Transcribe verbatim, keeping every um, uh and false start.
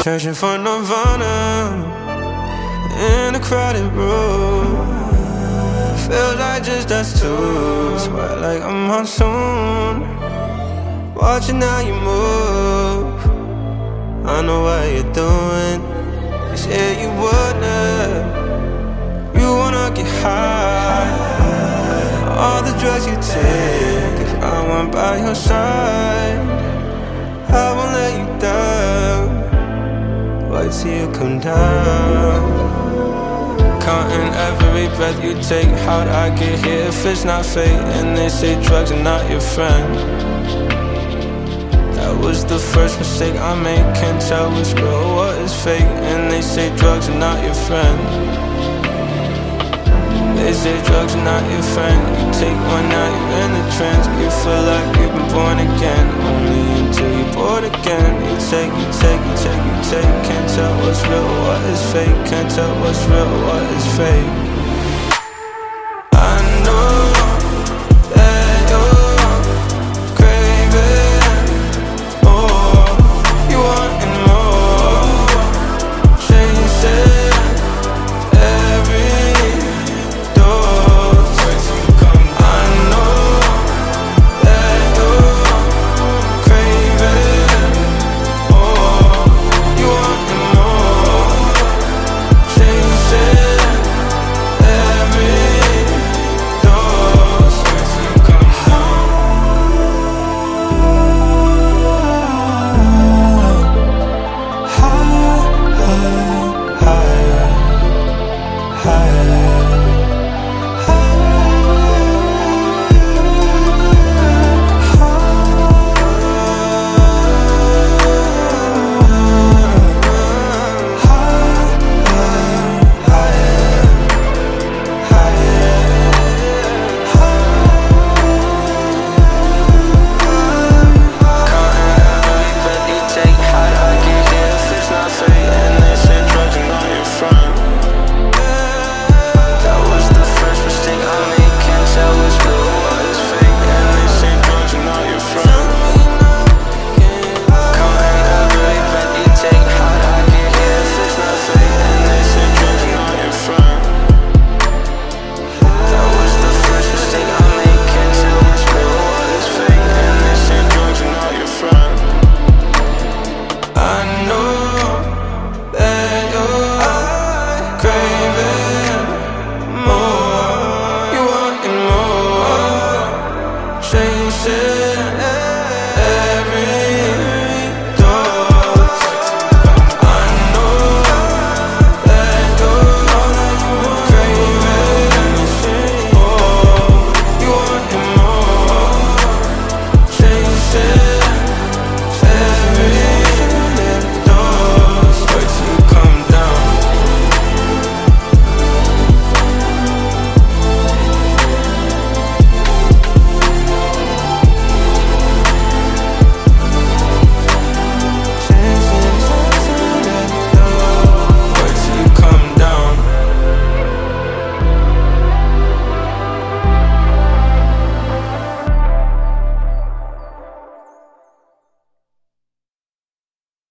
Searching for Nirvana in a crowded room. Feels like just us two. Sweat like a monsoon. Watching how you move. I know what you're doing. You said you wouldn't. You wanna get high. All the drugs you take. If I went by your side, I won't let you down. Wait till you come down. Counting every breath you take. How'd I get here if it's not fate? And they say drugs are not your friend. That was the first mistake I made. Can't tell what's real, what is fake. And they say drugs are not your friend. They say drugs are not your friend. You take one, now you're in a trance. You feel like you've been born again. Only until you're bored again. You take, you take, you take, you take. Can't tell what's real, what is fake. Can't tell what's real, what is fake.